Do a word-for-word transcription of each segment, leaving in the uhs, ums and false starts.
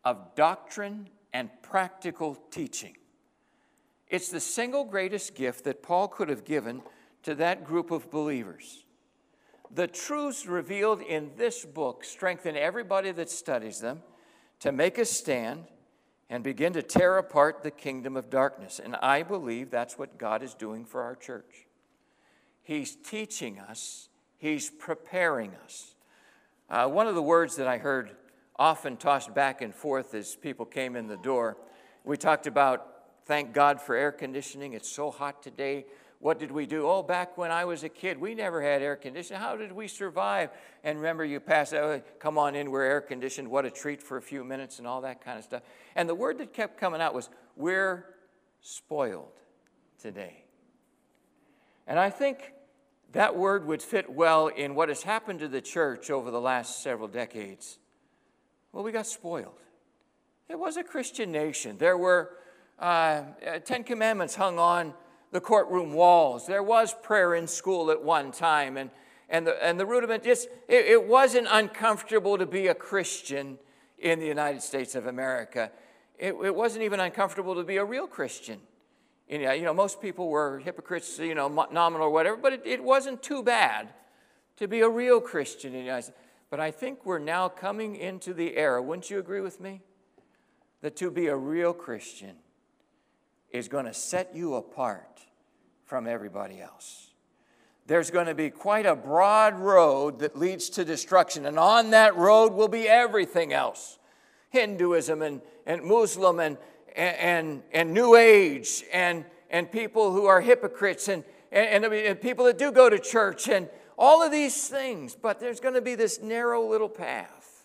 of doctrine and practical teaching. It's the single greatest gift that Paul could have given to that group of believers. The truths revealed in this book strengthen everybody that studies them to make a stand and begin to tear apart the kingdom of darkness. And I believe that's what God is doing for our church. He's teaching us. He's preparing us. Uh, one of the words that I heard often tossed back and forth as people came in the door, we talked about, thank God for air conditioning. It's so hot today. What did we do? Oh, back when I was a kid, we never had air conditioning. How did we survive? And remember, you pass out, come on in, we're air conditioned. What a treat for a few minutes and all that kind of stuff. And the word that kept coming out was, we're spoiled today. And I think that word would fit well in what has happened to the church over the last several decades. Well, we got spoiled. It was a Christian nation. There were uh, Ten Commandments hung on the courtroom walls. There was prayer in school at one time. And, and, the, and the rudiment, just, it, it wasn't uncomfortable to be a Christian in the United States of America. It, it wasn't even uncomfortable to be a real Christian. You know, you know, most people were hypocrites, you know, nominal or whatever, but it, it wasn't too bad to be a real Christian in the United States. But I think we're now coming into the era, wouldn't you agree with me? That to be a real Christian is going to set you apart from everybody else. There's going to be quite a broad road that leads to destruction, and on that road will be everything else. Hinduism and, and Muslim and, and, and New Age and, and people who are hypocrites and, and, and people that do go to church and all of these things, but there's going to be this narrow little path.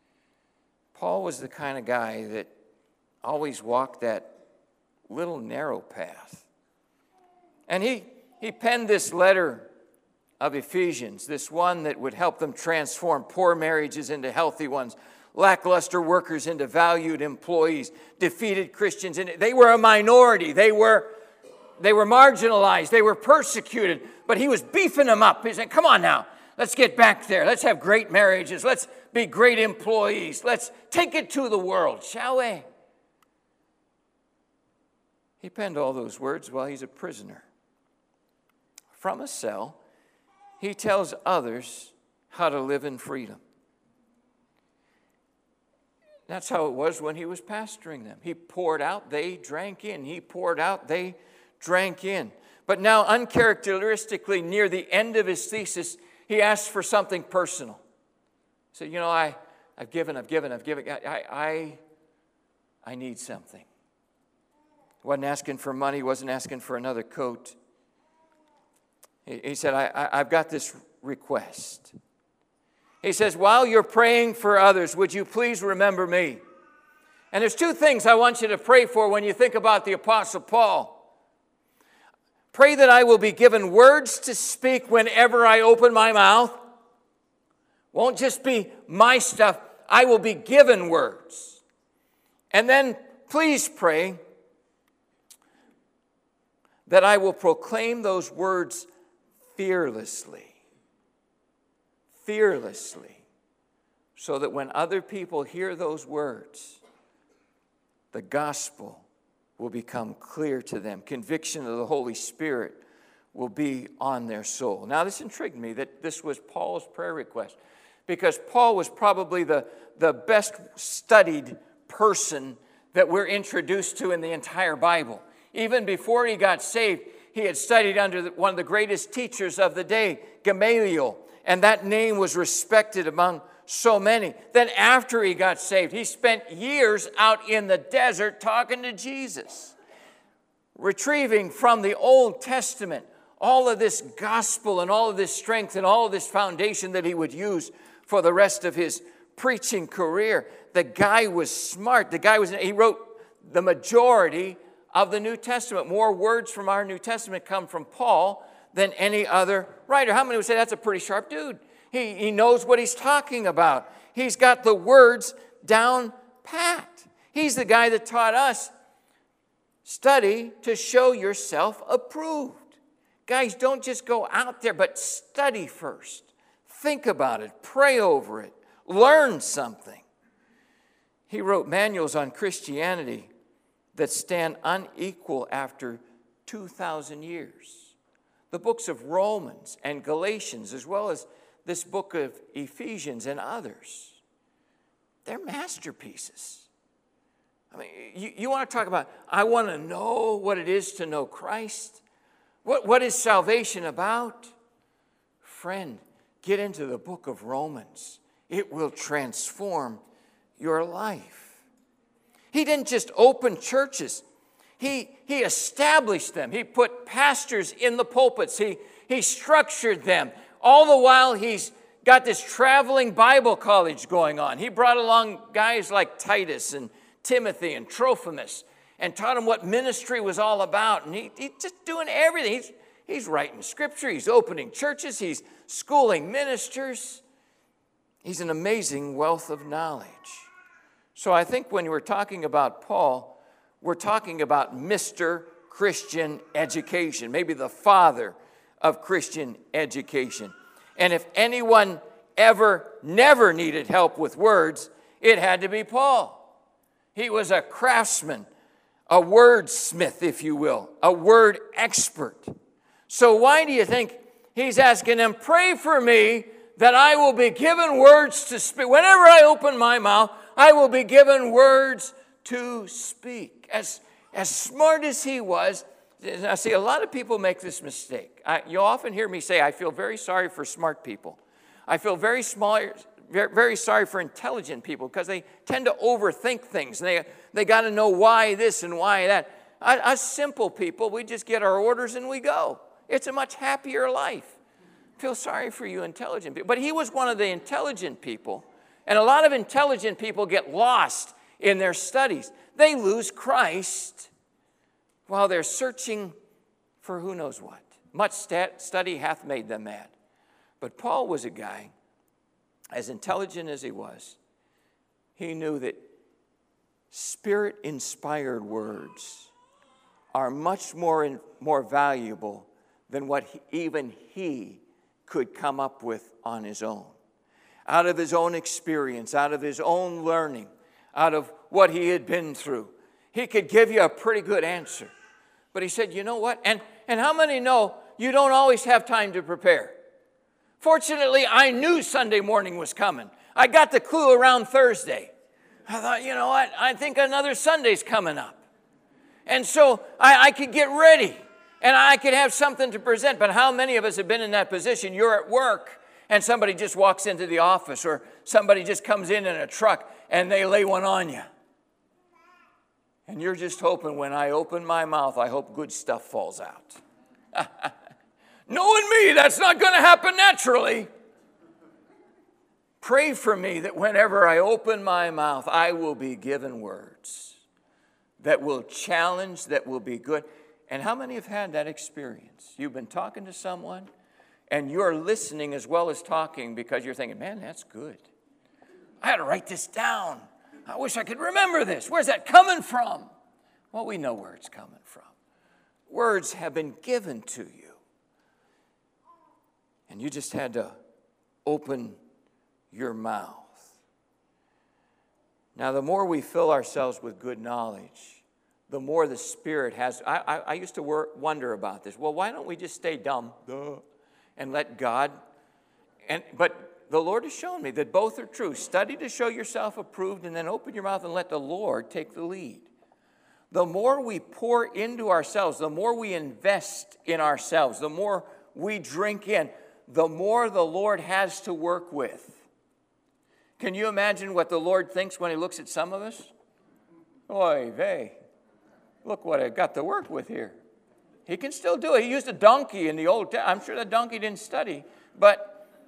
Paul was the kind of guy that always walked that little narrow path. And he, he penned this letter of Ephesians, this one that would help them transform poor marriages into healthy ones, lackluster workers into valued employees, defeated Christians. And they were a minority. They were, they were marginalized. They were persecuted. But he was beefing them up. He said, come on now, let's get back there. Let's have great marriages. Let's be great employees. Let's take it to the world, shall we? He penned all those words while he's a prisoner. From a cell, he tells others how to live in freedom. That's how it was when he was pastoring them. He poured out, they drank in. He poured out, they drank in. But now, uncharacteristically, near the end of his thesis, he asked for something personal. He said, you know, I, I've given, I've given, I've given. I, I, I need something. He wasn't asking for money. He wasn't asking for another coat. He, he said, I, I, I've got this request. He says, while you're praying for others, would you please remember me? And there's two things I want you to pray for when you think about the Apostle Paul. Pray that I will be given words to speak whenever I open my mouth. Won't just be my stuff. I will be given words. And then please pray that I will proclaim those words fearlessly. Fearlessly. So that when other people hear those words, the gospel will become clear to them. Conviction of the Holy Spirit will be on their soul. Now, this intrigued me that this was Paul's prayer request, because Paul was probably the, the best studied person that we're introduced to in the entire Bible. Even before he got saved, he had studied under one of the greatest teachers of the day, Gamaliel, and that name was respected among so many. Then after he got saved, he spent years out in the desert talking to Jesus, retrieving from the Old Testament all of this gospel and all of this strength and all of this foundation that he would use for the rest of his preaching career. The guy was smart. The guy was, he wrote the majority of the New Testament. More words from our New Testament come from Paul than any other writer. How many would say that's a pretty sharp dude? He, he knows what he's talking about. He's got the words down pat. He's the guy that taught us, study to show yourself approved. Guys, don't just go out there, but study first. Think about it. Pray over it. Learn something. He wrote manuals on Christianity that stand unequal after two thousand years. The books of Romans and Galatians, as well as this book of Ephesians and others, they're masterpieces. I mean, you, you want to talk about, I want to know what it is to know Christ. What, what is salvation about? Friend, get into the book of Romans. It will transform your life. He didn't just open churches. He, he established them. He put pastors in the pulpits. He, he structured them. All the while, he's got this traveling Bible college going on. He brought along guys like Titus and Timothy and Trophimus and taught them what ministry was all about. And he, he's just doing everything. He's, he's writing scripture. He's opening churches. He's schooling ministers. He's an amazing wealth of knowledge. So I think when we're talking about Paul, we're talking about Mister Christian education, maybe the father of Christian education. And if anyone ever, never needed help with words, it had to be Paul. He was a craftsman, a wordsmith, if you will, a word expert. So why do you think he's asking them, pray for me that I will be given words to speak. Whenever I open my mouth, I will be given words to speak. As, as smart as he was, I see a lot of people make this mistake. I, you'll often hear me say, I feel very sorry for smart people. I feel very smart, very, very sorry for intelligent people because they tend to overthink things. And they, they got to know why this and why that. Us simple people, we just get our orders and we go. It's a much happier life. I feel sorry for you intelligent people. But he was one of the intelligent people. And a lot of intelligent people get lost in their studies. They lose Christ while they're searching for who knows what. Much study hath made them mad. But Paul was a guy, as intelligent as he was, he knew that Spirit-inspired words are much more, in, more valuable than what he, even he could come up with on his own. Out of his own experience, out of his own learning, out of what he had been through, he could give you a pretty good answer. But he said, you know what? And, and how many know you don't always have time to prepare? Fortunately, I knew Sunday morning was coming. I got the clue around Thursday. I thought, you know what? I think another Sunday's coming up. And so I, I could get ready and I could have something to present. But how many of us have been in that position? You're at work and somebody just walks into the office or somebody just comes in in a truck and they lay one on you. And you're just hoping when I open my mouth, I hope good stuff falls out. Knowing me, that's not going to happen naturally. Pray for me that whenever I open my mouth, I will be given words that will challenge, that will be good. And how many have had that experience? You've been talking to someone, and you're listening as well as talking because you're thinking, man, that's good. I had to write this down. I wish I could remember this. Where's that coming from? Well, we know where it's coming from. Words have been given to you. And you just had to open your mouth. Now, the more we fill ourselves with good knowledge, the more the Spirit has. I, I, I used to wor- wonder about this. Well, why don't we just stay dumb Duh. and let God? And but the Lord has shown me that both are true. Study to show yourself approved, and then open your mouth and let the Lord take the lead. The more we pour into ourselves, the more we invest in ourselves, the more we drink in, the more the Lord has to work with. Can you imagine what the Lord thinks when he looks at some of us? Oy vey, look what I got to work with here. He can still do it. He used a donkey in the old time. I'm sure the donkey didn't study, but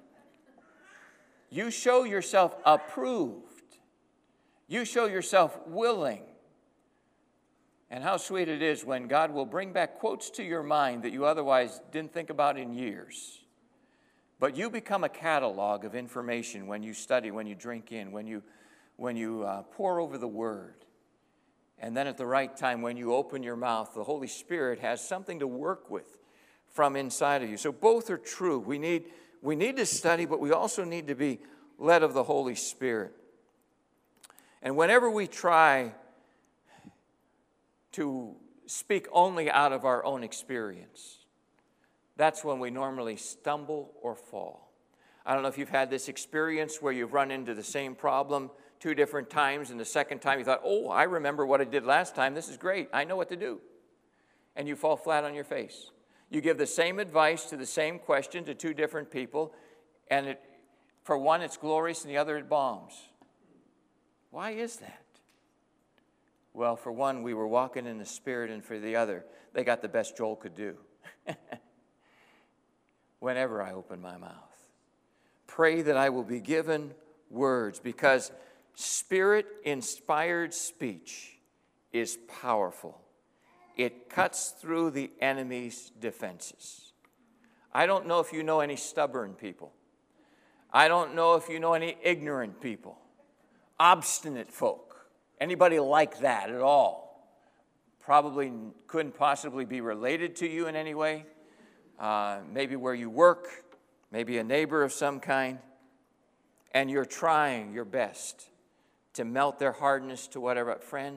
you show yourself approved. You show yourself willing. And how sweet it is when God will bring back quotes to your mind that you otherwise didn't think about in years. But you become a catalog of information when you study, when you drink in, when you, when you uh, pour over the Word. And then at the right time, when you open your mouth, the Holy Spirit has something to work with from inside of you. So both are true. We need, we need to study, but we also need to be led of the Holy Spirit. And whenever we try to speak only out of our own experience, that's when we normally stumble or fall. I don't know if you've had this experience where you've run into the same problem two different times, and the second time you thought, oh, I remember what I did last time. This is great. I know what to do. And you fall flat on your face. You give the same advice to the same question to two different people, and it, for one it's glorious and the other it bombs. Why is that? Well, for one, we were walking in the Spirit, and for the other, they got the best Joel could do. Whenever I open my mouth, pray that I will be given words, because Spirit-inspired speech is powerful. It cuts through the enemy's defenses. I don't know if you know any stubborn people. I don't know if you know any ignorant people, obstinate folk, anybody like that at all. Probably couldn't possibly be related to you in any way. Uh, maybe where you work, maybe a neighbor of some kind, and you're trying your best to melt their hardness to whatever. Friend,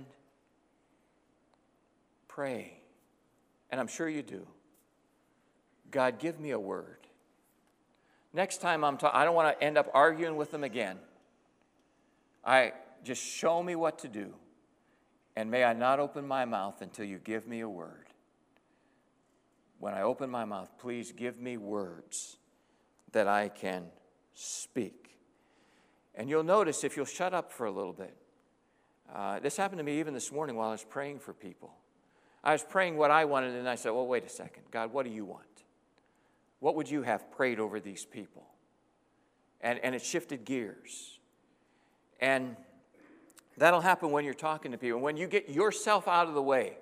pray, and I'm sure you do. God, give me a word. Next time I'm talking, I don't want to end up arguing with them again. I just show me what to do, and may I not open my mouth until you give me a word. When I open my mouth, please give me words that I can speak. And you'll notice if you'll shut up for a little bit. Uh, this happened to me even this morning while I was praying for people. I was praying what I wanted, and I said, well, wait a second. God, what do you want? What would you have prayed over these people? And, and it shifted gears. And that'll happen when you're talking to people. When you get yourself out of the way.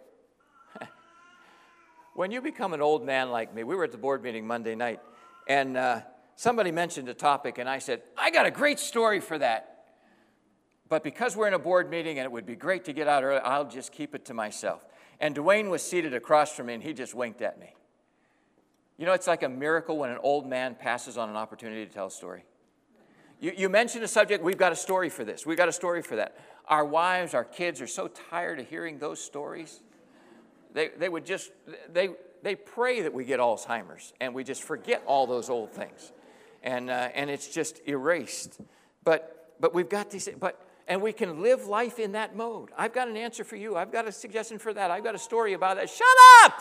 When you become an old man like me, we were at the board meeting Monday night, and uh, somebody mentioned a topic, and I said, I got a great story for that. But because we're in a board meeting and it would be great to get out early, I'll just keep it to myself. And Dwayne was seated across from me, and he just winked at me. You know, it's like a miracle when an old man passes on an opportunity to tell a story. You, you mentioned a subject, we've got a story for this. We've got a story for that. Our wives, our kids are so tired of hearing those stories. They, they would just, they, they pray that we get Alzheimer's and we just forget all those old things. And, uh, and it's just erased. But, but we've got these, but, and we can live life in that mode. I've got an answer for you. I've got a suggestion for that. I've got a story about that. Shut up!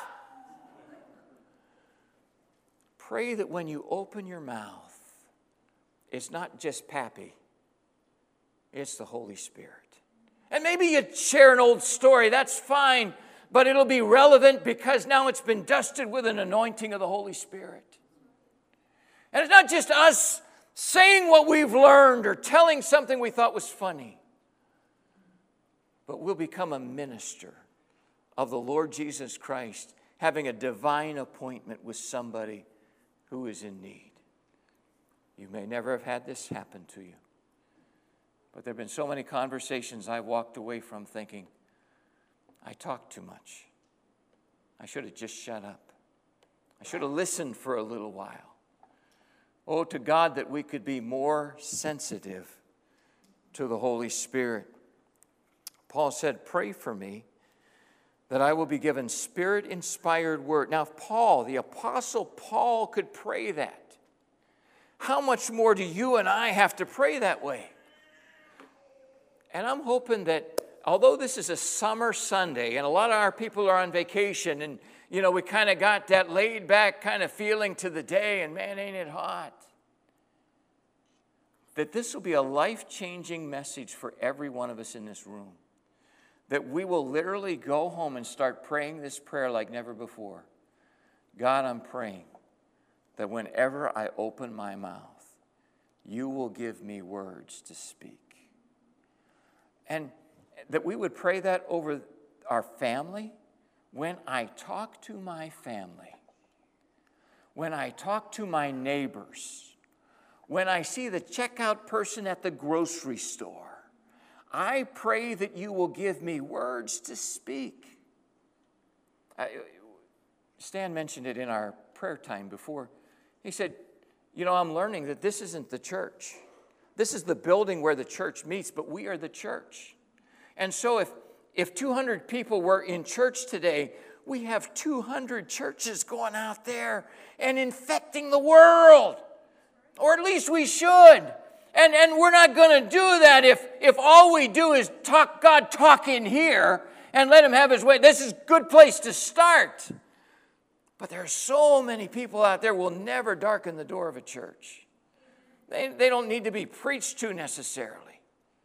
Pray that when you open your mouth, it's not just Pappy. It's the Holy Spirit. And maybe you share an old story. That's fine. But it'll be relevant because now it's been dusted with an anointing of the Holy Spirit. And it's not just us saying what we've learned or telling something we thought was funny. But we'll become a minister of the Lord Jesus Christ, having a divine appointment with somebody who is in need. You may never have had this happen to you. But there have been so many conversations I walked away from thinking, I talked too much. I should have just shut up. I should have listened for a little while. Oh, to God that we could be more sensitive to the Holy Spirit. Paul said, pray for me that I will be given Spirit-inspired word. Now, if Paul, the Apostle Paul, could pray that, how much more do you and I have to pray that way? And I'm hoping that although this is a summer Sunday and a lot of our people are on vacation and, you know, we kind of got that laid back kind of feeling to the day and man, ain't it hot, that this will be a life-changing message for every one of us in this room. That we will literally go home and start praying this prayer like never before. God, I'm praying that whenever I open my mouth, you will give me words to speak. And that we would pray that over our family. When I talk to my family, when I talk to my neighbors, when I see the checkout person at the grocery store, I pray that you will give me words to speak. I, Stan mentioned it in our prayer time before. He said, you know, I'm learning that this isn't the church. this is the building where the church meets, but we are the church. And so if, if two hundred people were in church today, we have two hundred churches going out there and infecting the world. Or at least we should. And, and we're not going to do that if, if all we do is talk God talk in here and let him have his way. This is a good place to start. But there are so many people out there who will never darken the door of a church. They, they don't need to be preached to necessarily.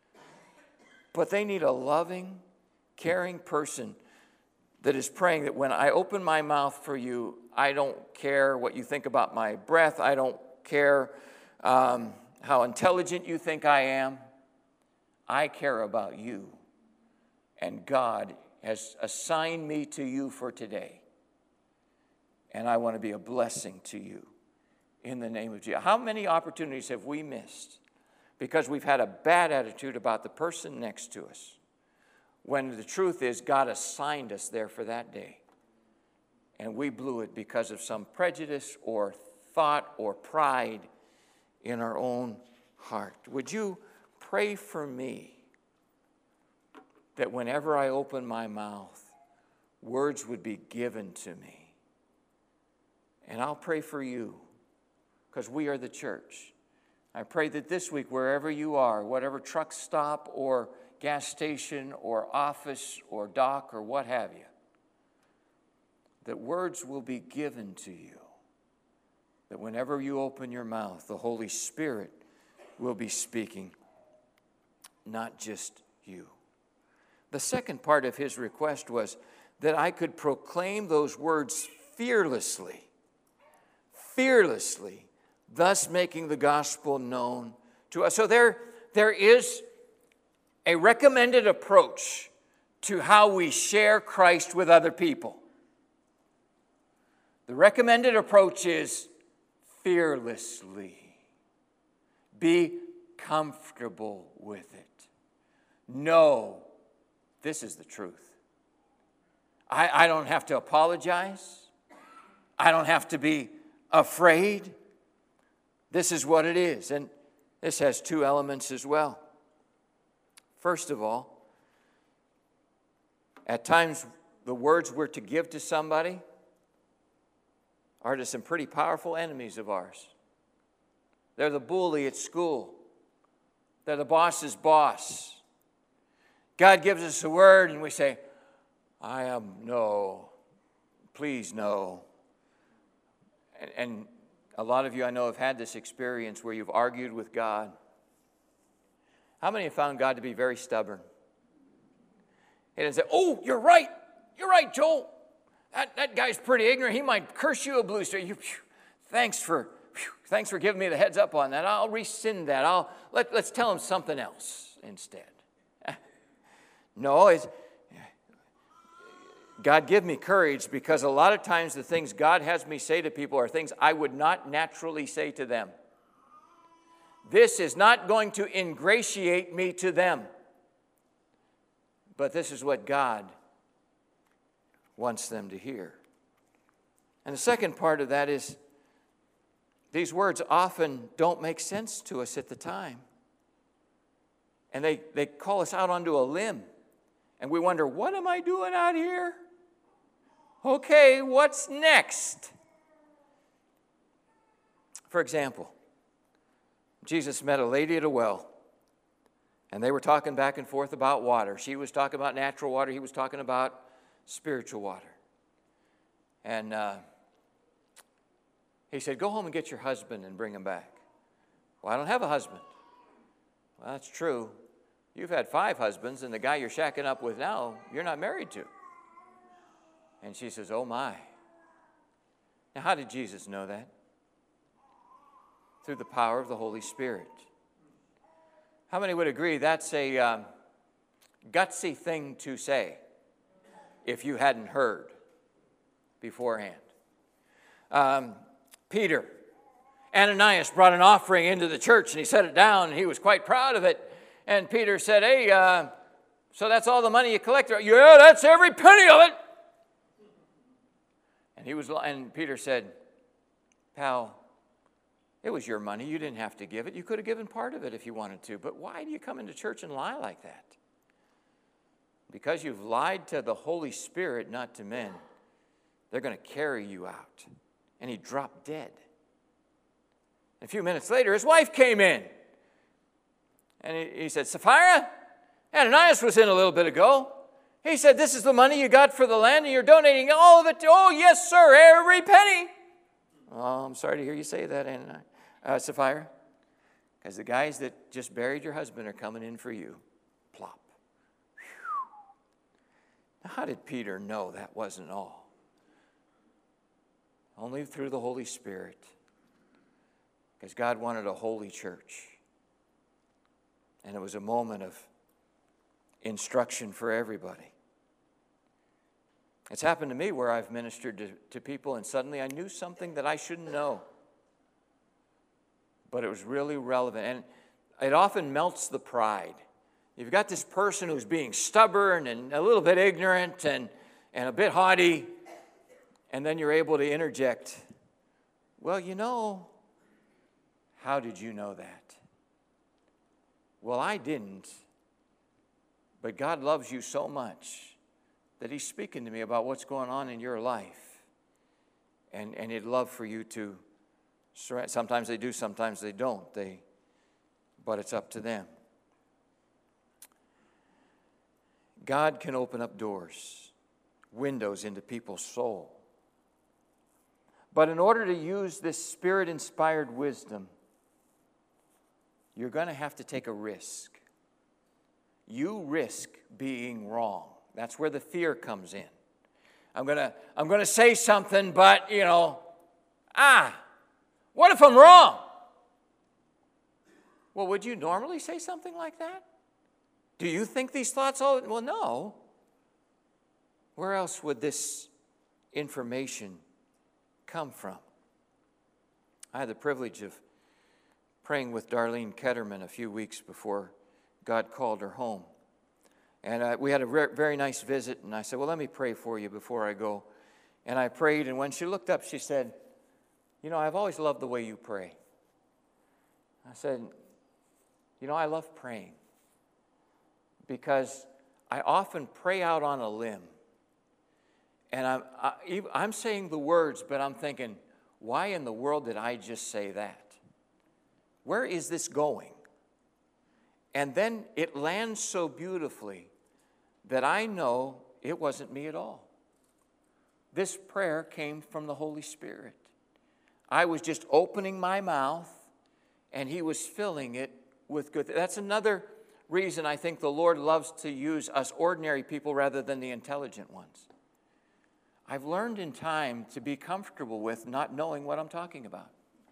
But they need a loving, caring person that is praying that when I open my mouth for you, I don't care what you think about my breath. I don't care um, how intelligent you think I am. I care about you. And God has assigned me to you for today. And I want to be a blessing to you in the name of Jesus. How many opportunities have we missed because we've had a bad attitude about the person next to us, when the truth is God assigned us there for that day, and we blew it because of some prejudice or thought or pride in our own heart? Would you pray for me that whenever I open my mouth, words would be given to me? And I'll pray for you, because we are the church. I pray that this week, wherever you are, whatever truck stop or gas station or office or dock or what have you, that words will be given to you. That whenever you open your mouth, the Holy Spirit will be speaking, not just you. The second part of his request was that I could proclaim those words fearlessly. Fearlessly, thus making the gospel known to us. So there, there is a recommended approach to how we share Christ with other people. The recommended approach is fearlessly. Be comfortable with it. Know this is the truth. I, I don't have to apologize. I don't have to be afraid. This is what it is. And this has two elements as well. First of all, at times the words we're to give to somebody are to some pretty powerful enemies of ours. They're the bully at school. They're the boss's boss. God gives us a word and we say, I am no, please no. And, and a lot of you I know have had this experience where you've argued with God. How many have found God to be very stubborn? He didn't say, oh, you're right. You're right, Joel. That, that guy's pretty ignorant. He might curse you a blue star. You, phew, thanks for phew, thanks for giving me the heads up on that. I'll rescind that. I'll let, let's tell him something else instead. No, it's, God give me courage, because a lot of times the things God has me say to people are things I would not naturally say to them. This is not going to ingratiate me to them. But this is what God wants them to hear. And the second part of that is these words often don't make sense to us at the time. And they, they call us out onto a limb. And we wonder, what am I doing out here? Okay, what's next? For example, Jesus met a lady at a well, and they were talking back and forth about water. She was talking about natural water. He was talking about spiritual water. And uh, he said, go home and get your husband and bring him back. Well, I don't have a husband. Well, that's true. You've had five husbands, and the guy you're shacking up with now, you're not married to. And she says, oh my. Now, how did Jesus know that? Through the power of the Holy Spirit. How many would agree that's a um, gutsy thing to say if you hadn't heard beforehand? Um, Peter, Ananias brought an offering into the church, and he set it down, and he was quite proud of it. And Peter said, hey, uh, so that's all the money you collected? Yeah, that's every penny of it. And he was, and Peter said, pal, It was your money. You didn't have to give it. You could have given part of it if you wanted to. But why do you come into church and lie like that? Because you've lied to the Holy Spirit, not to men. They're going to carry you out. And he dropped dead. A few minutes later, his wife came in. And he, he said, Sapphira, Ananias was in a little bit ago. He said, this is the money you got for the land, and you're donating all of it to, oh, yes, sir, every penny. Oh, I'm sorry to hear you say that, Ananias, uh, Sapphira. Because the guys that just buried your husband are coming in for you. Plop. Whew. Now, how did Peter know that wasn't all? Only through the Holy Spirit. Because God wanted a holy church. And it was a moment of instruction for everybody. It's happened to me where I've ministered to, to people and suddenly I knew something that I shouldn't know. But it was really relevant. And it often melts the pride. You've got this person who's being stubborn and a little bit ignorant and, and a bit haughty. And then you're able to interject, well, you know, how did you know that? Well, I didn't. But God loves you so much that he's speaking to me about what's going on in your life. And, and he'd love for you to surrender. Sometimes they do, sometimes they don't. They, but it's up to them. God can open up doors, windows into people's soul. But in order to use this Spirit-inspired wisdom, you're going to have to take a risk. You risk being wrong. That's where the fear comes in. I'm going to I'm going to say something, but, you know, ah, what if I'm wrong? Well, would you normally say something like that? Do you think these thoughts all? Well, no. Where else would this information come from? I had the privilege of praying with Darlene Ketterman a few weeks before God called her home. And uh, we had a re- very nice visit, and I said, well, let me pray for you before I go. And I prayed, and when she looked up, she said, you know, I've always loved the way you pray. I said, you know, I love praying because I often pray out on a limb. And I'm, I, I'm saying the words, but I'm thinking, why in the world did I just say that? Where is this going? And then it lands so beautifully that I know it wasn't me at all. This prayer came from the Holy Spirit. I was just opening my mouth, and he was filling it with good. That's another reason I think the Lord loves to use us ordinary people rather than the intelligent ones. I've learned in time to be comfortable with not knowing what I'm talking about.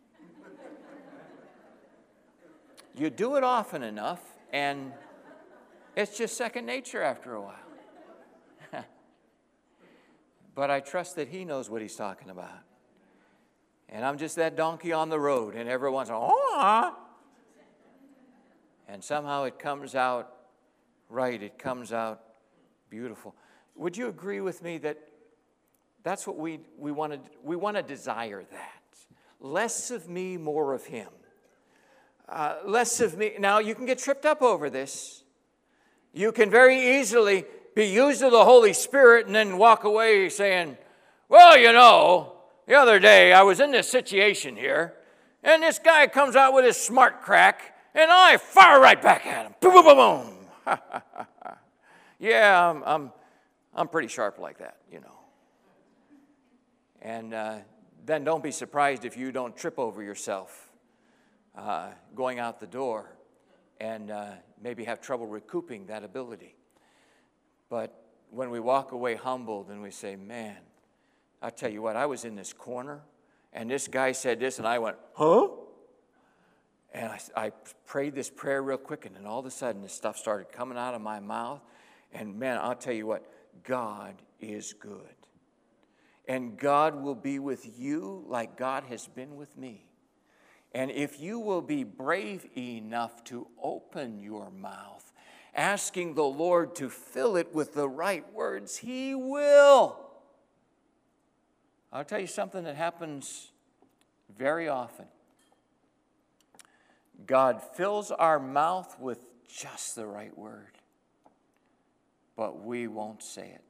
You do it often enough, and it's just second nature after a while. But I trust that he knows what he's talking about. And I'm just that donkey on the road, and everyone's, oh, and somehow it comes out right. It comes out beautiful. Would you agree with me that that's what we, we want to, we want to desire that? Less of me, more of him. Uh, less of me. Now, you can get tripped up over this. You can very easily be used of the Holy Spirit and then walk away saying, well, you know, the other day I was in this situation here, and this guy comes out with his smart crack, and I fire right back at him. Boom, boom, boom, boom. Yeah, I'm, I'm, I'm pretty sharp like that, you know. And uh, then don't be surprised if you don't trip over yourself Uh, going out the door and uh, maybe have trouble recouping that ability. But when we walk away humbled and we say, man, I'll tell you what, I was in this corner and this guy said this and I went, huh? And I, I prayed this prayer real quick and then all of a sudden this stuff started coming out of my mouth. And man, I'll tell you what, God is good. And God will be with you like God has been with me. And if you will be brave enough to open your mouth, asking the Lord to fill it with the right words, he will. I'll tell you something that happens very often. God fills our mouth with just the right word, but we won't say it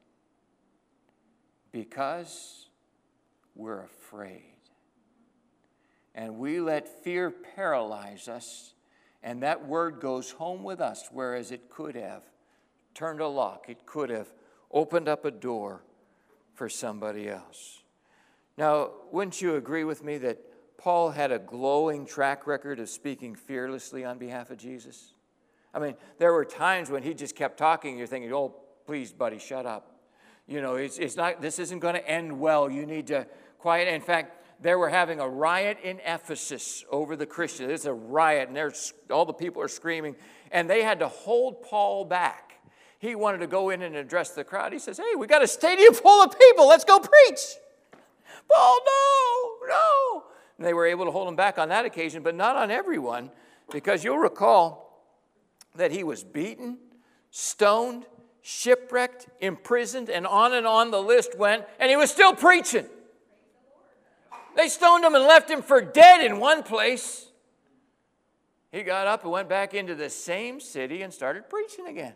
because we're afraid. And we let fear paralyze us, and that word goes home with us, whereas it could have turned a lock. It could have opened up a door for somebody else. Now, wouldn't you agree with me that Paul had a glowing track record of speaking fearlessly on behalf of Jesus? I mean, there were times when he just kept talking, you're thinking, oh, please, buddy, shut up. You know, it's, it's not, this isn't going to end well. You need to quiet. In fact, they were having a riot in Ephesus over the Christians. It's a riot, and there's, all the people are screaming, and they had to hold Paul back. He wanted to go in and address the crowd. He says, hey, we got a stadium full of people. Let's go preach. Paul, no, no. And they were able to hold him back on that occasion, but not on everyone, because you'll recall that he was beaten, stoned, shipwrecked, imprisoned, and on and on the list went, and he was still preaching. They stoned him and left him for dead in one place. He got up and went back into the same city and started preaching again.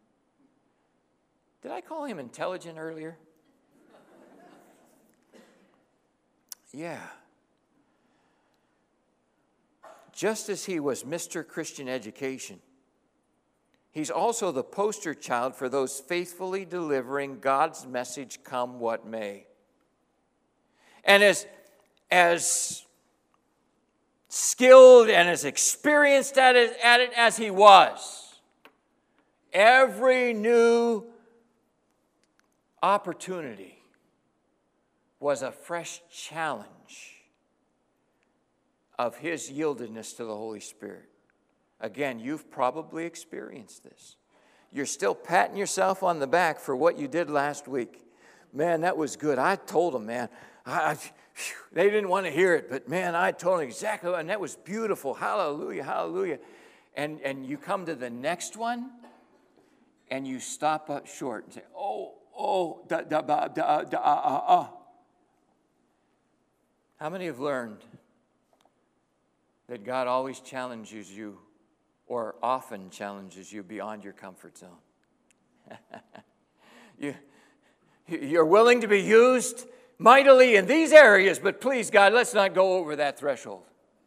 Did I call him intelligent earlier? Yeah. Just as he was Mister Christian Education, he's also the poster child for those faithfully delivering God's message come what may. And as, as skilled and as experienced at it, at it as he was, every new opportunity was a fresh challenge of his yieldedness to the Holy Spirit. Again, you've probably experienced this. You're still patting yourself on the back for what you did last week. Man, that was good. I told them, man. I, I, phew, they didn't want to hear it, but man, I told them exactly, and that was beautiful. Hallelujah, hallelujah. And, and you come to the next one, and you stop up short and say, oh, oh, da, da, da, da, da, uh, uh. How many have learned that God always challenges you, or often challenges you beyond your comfort zone? you, you're willing to be used mightily in these areas, but please, God, let's not go over that threshold.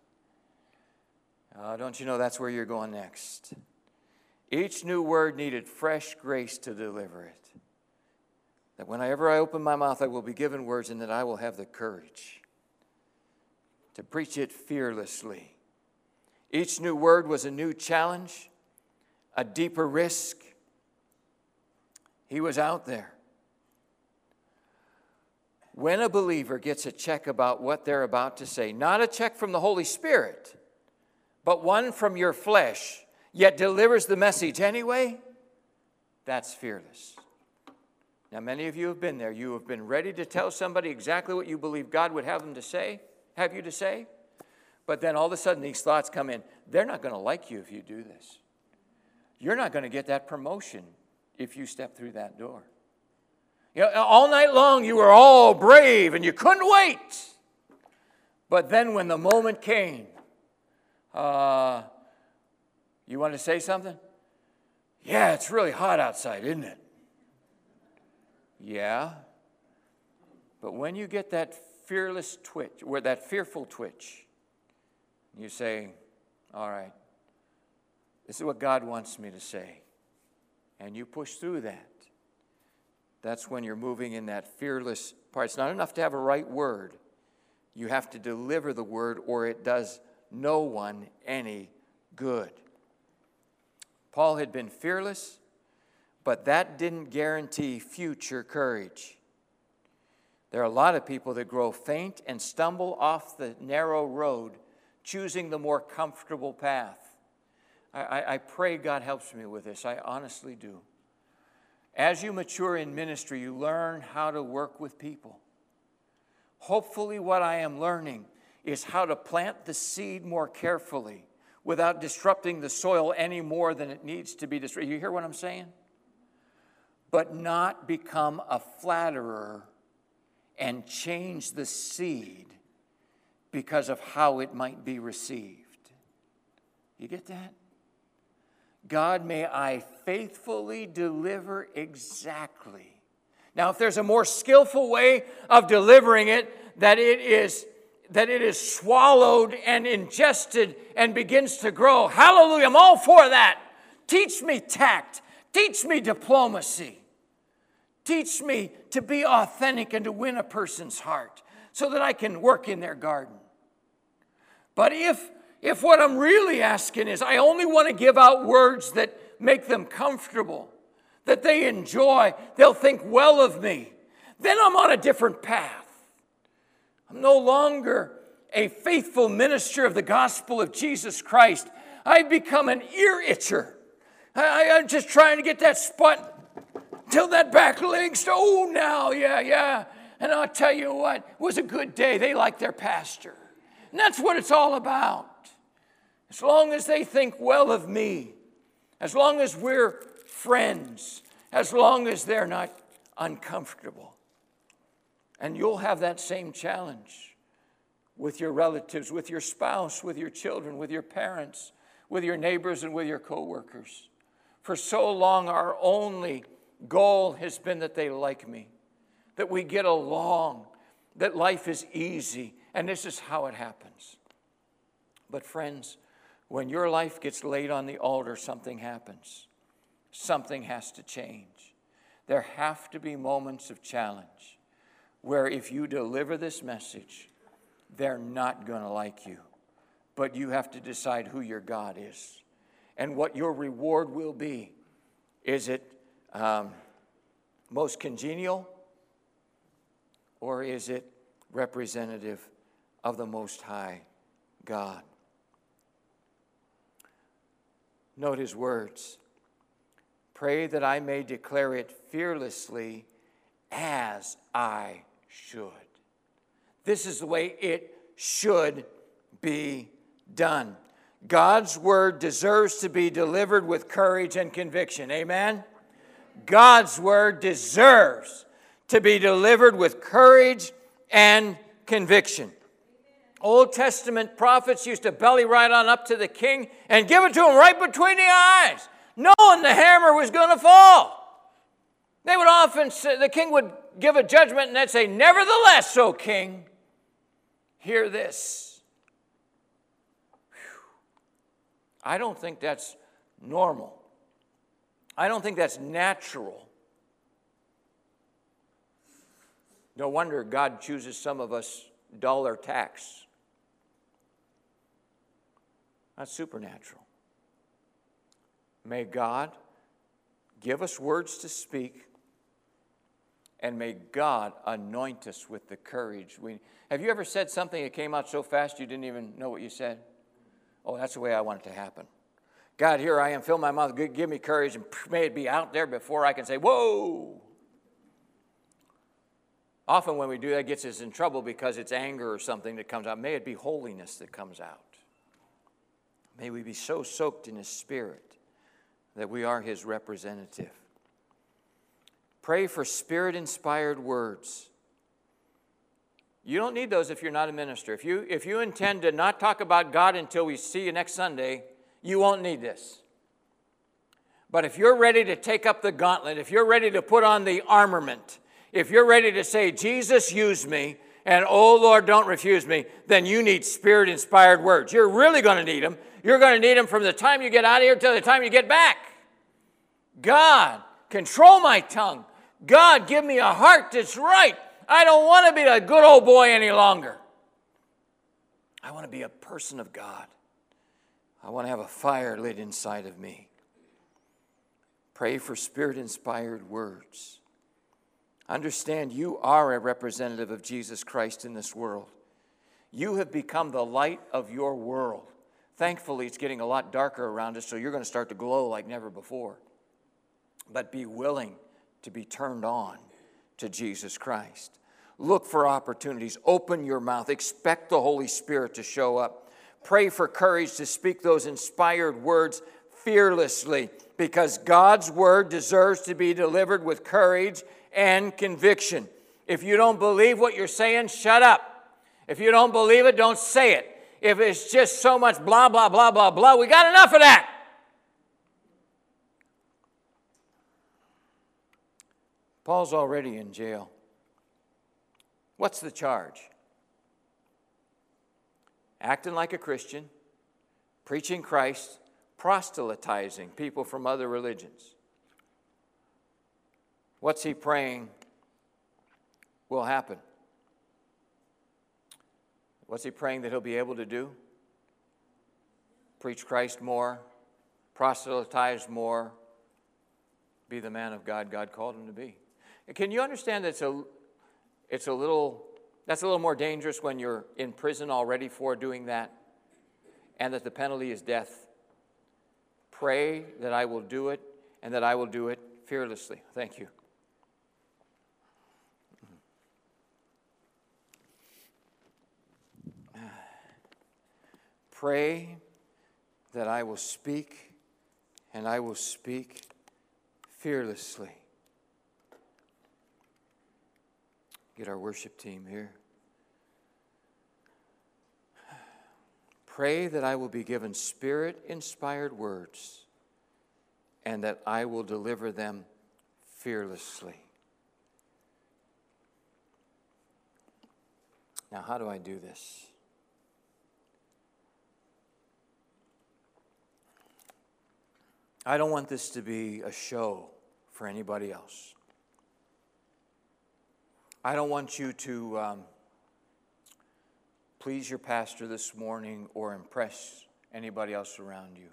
Oh, don't you know that's where you're going next? Each new word needed fresh grace to deliver it. That whenever I open my mouth, I will be given words, and that I will have the courage to preach it fearlessly. Each new word was a new challenge, a deeper risk. He was out there. When a believer gets a check about what they're about to say, not a check from the Holy Spirit, but one from your flesh, yet delivers the message anyway, that's fearless. Now, many of you have been there. You have been ready to tell somebody exactly what you believe God would have them to say, have you to say, but then all of a sudden these thoughts come in. They're not going to like you if you do this. You're not going to get that promotion if you step through that door. You know, all night long you were all brave and you couldn't wait. But then when the moment came, uh, you want to say something? Yeah, it's really hot outside, isn't it? Yeah. But when you get that fearless twitch, or that fearful twitch, you say, all right, this is what God wants me to say. And you push through that. That's when you're moving in that fearless part. It's not enough to have a right word. You have to deliver the word, or it does no one any good. Paul had been fearless, but that didn't guarantee future courage. There are a lot of people that grow faint and stumble off the narrow road, choosing the more comfortable path. I, I, I pray God helps me with this. I honestly do. As you mature in ministry, you learn how to work with people. Hopefully what I am learning is how to plant the seed more carefully without disrupting the soil any more than it needs to be disrupted. You hear what I'm saying? But not become a flatterer and change the seed because of how it might be received. You get that? God, may I faithfully deliver exactly. Now, if there's a more skillful way of delivering it, that it is that it is swallowed and ingested and begins to grow, hallelujah, I'm all for that. Teach me tact. Teach me diplomacy. Teach me to be authentic and to win a person's heart so that I can work in their garden. But if, if what I'm really asking is I only want to give out words that make them comfortable, that they enjoy, they'll think well of me, then I'm on a different path. I'm no longer a faithful minister of the gospel of Jesus Christ. I've become an ear itcher. I, I'm just trying to get that spot till that back leg, oh, now, yeah, yeah. And I'll tell you what, it was a good day. They like their pastor. And that's what it's all about. As long as they think well of me, as long as we're friends, as long as they're not uncomfortable. And you'll have that same challenge with your relatives, with your spouse, with your children, with your parents, with your neighbors, and with your coworkers. For so long, our only goal has been that they like me, that we get along, that life is easy, and this is how it happens. But friends, when your life gets laid on the altar, something happens. Something has to change. There have to be moments of challenge where if you deliver this message, they're not going to like you. But you have to decide who your God is and what your reward will be. Is it um, most congenial, or is it representative of the Most High God? Note his words. Pray that I may declare it fearlessly as I should. This is the way it should be done. God's word deserves to be delivered with courage and conviction. Amen? God's word deserves to be delivered with courage and conviction. Old Testament prophets used to belly right on up to the king and give it to him right between the eyes, knowing the hammer was going to fall. They would often say, the king would give a judgment and they'd say, nevertheless, O king, hear this. Whew. I don't think that's normal. I don't think that's natural. No wonder God chooses some of us dull or tax. That's supernatural. May God give us words to speak, and may God anoint us with the courage. We, have you ever said something that came out so fast you didn't even know what you said? Oh, that's the way I want it to happen. God, here I am, fill my mouth, give me courage, and may it be out there before I can say, whoa. Often when we do that, it gets us in trouble because it's anger or something that comes out. May it be holiness that comes out. May we be so soaked in His Spirit that we are His representative. Pray for Spirit-inspired words. You don't need those if you're not a minister. If you, if you intend to not talk about God until we see you next Sunday, you won't need this. But if you're ready to take up the gauntlet, if you're ready to put on the armament, if you're ready to say, Jesus, use me, and oh, Lord, don't refuse me, then you need Spirit-inspired words. You're really going to need them. You're going to need them from the time you get out of here till the time you get back. God, control my tongue. God, give me a heart that's right. I don't want to be a good old boy any longer. I want to be a person of God. I want to have a fire lit inside of me. Pray for Spirit-inspired words. Understand you are a representative of Jesus Christ in this world. You have become the light of your world. Thankfully, it's getting a lot darker around us, so you're going to start to glow like never before. But be willing to be turned on to Jesus Christ. Look for opportunities. Open your mouth. Expect the Holy Spirit to show up. Pray for courage to speak those inspired words fearlessly, because God's word deserves to be delivered with courage and conviction. If you don't believe what you're saying, shut up. If you don't believe it, don't say it. if it's just so much blah, blah, blah, blah, blah. We got enough of that. Paul's already in jail. What's the charge? Acting like a Christian, preaching Christ, proselytizing people from other religions. What's he praying will happen? What's he praying that he'll be able to do? Preach Christ more, proselytize more, be the man of God God called him to be. Can you understand that it's a, it's a little, that's a little more dangerous when you're in prison already for doing that, and that the penalty is death? Pray that I will do it, and that I will do it fearlessly. Thank you. Pray that I will speak, and I will speak fearlessly. Get our worship team here. Pray that I will be given Spirit-inspired words, and that I will deliver them fearlessly. Now, how do I do this? I don't want this to be a show for anybody else. I don't want you to um, please your pastor this morning or impress anybody else around you.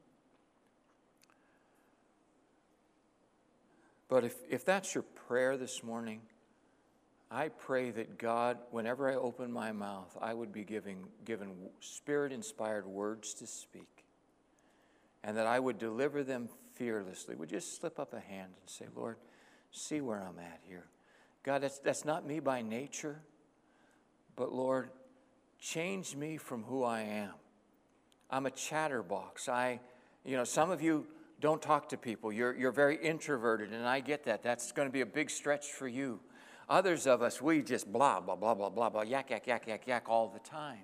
But if, if that's your prayer this morning, I pray that God, whenever I open my mouth, I would be giving, given Spirit-inspired words to speak, and that I would deliver them fearlessly. Would you just slip up a hand and say, Lord, see where I'm at here. God, that's, that's not me by nature, but Lord, change me from who I am. I'm a chatterbox. I, you know, some of you don't talk to people. You're, you're very introverted, and I get that. That's going to be a big stretch for you. Others of us, we just blah, blah, blah, blah, blah, blah, yak, yak, yak, yak, yak all the time.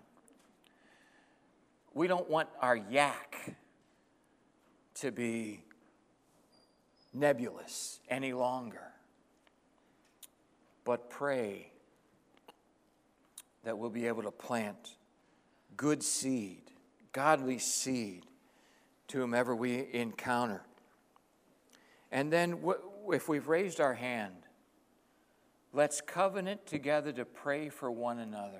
We don't want our yak to be nebulous any longer. But pray that we'll be able to plant good seed, godly seed, to whomever we encounter. And then if we've raised our hand, let's covenant together to pray for one another.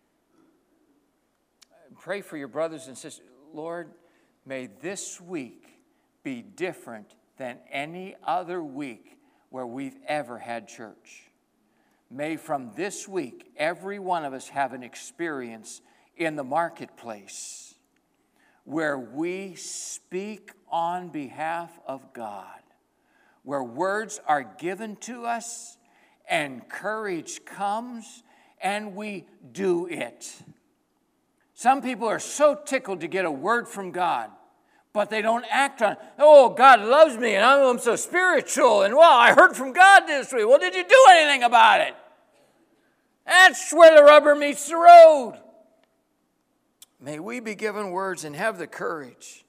Pray for your brothers and sisters. Lord, may this week be different than any other week where we've ever had church. May from this week, every one of us have an experience in the marketplace where we speak on behalf of God, where words are given to us and courage comes and we do it. Some people are so tickled to get a word from God, but they don't act on it. Oh, God loves me and I'm so spiritual, and well, I heard from God this week. Well, did you do anything about it? That's where the rubber meets the road. May we be given words and have the courage.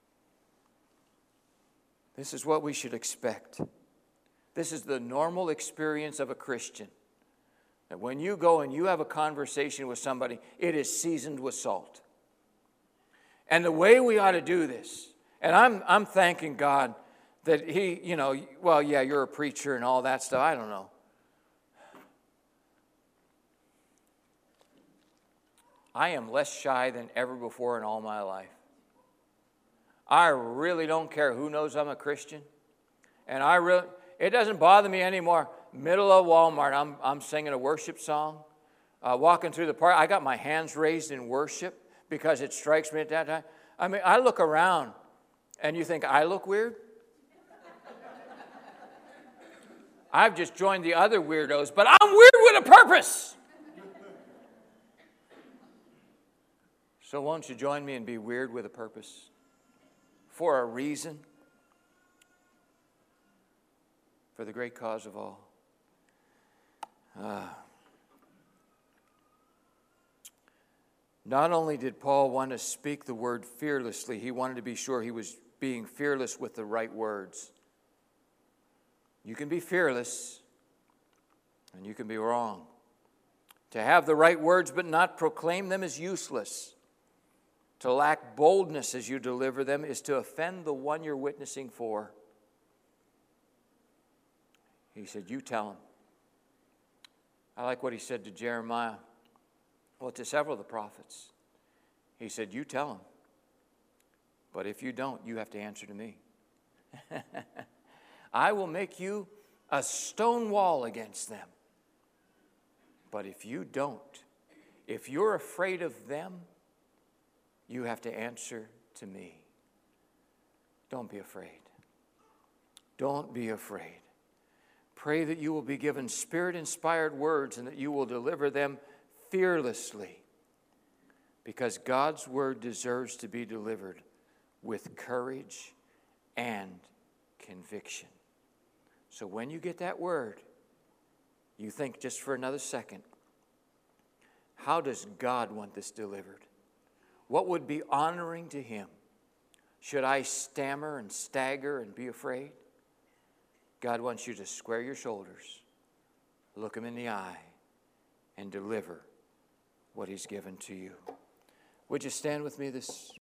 This is what we should expect. This is the normal experience of a Christian. That when you go and you have a conversation with somebody, it is seasoned with salt. And the way we ought to do this, and I'm, I'm thanking God that he, you know, well, yeah, you're a preacher and all that stuff. I don't know. I am less shy than ever before in all my life. I really don't care who knows I'm a Christian. And I really, it doesn't bother me anymore. Middle of Walmart, I'm, I'm singing a worship song, uh, walking through the park. I got my hands raised in worship because it strikes me at that time. I mean, I look around and you think I look weird? I've just joined the other weirdos, but I'm weird with a purpose. So won't you join me and be weird with a purpose? For a reason? For the great cause of all. Uh, Not only did Paul want to speak the word fearlessly, he wanted to be sure he was being fearless with the right words. You can be fearless, and you can be wrong. To have the right words but not proclaim them is useless. To lack boldness as you deliver them is to offend the one you're witnessing for. He said, you tell him. I like what he said to Jeremiah. Well, to several of the prophets. He said, you tell him. But if you don't, you have to answer to me. I will make you a stone wall against them. But if you don't, if you're afraid of them, you have to answer to me. Don't be afraid. Don't be afraid. Pray that you will be given Spirit-inspired words and that you will deliver them fearlessly, because God's word deserves to be delivered with courage and conviction. So when you get that word, you think just for another second, how does God want this delivered? What would be honoring to him? Should I stammer and stagger and be afraid? God wants you to square your shoulders, look him in the eye, and deliver what he's given to you. Would you stand with me this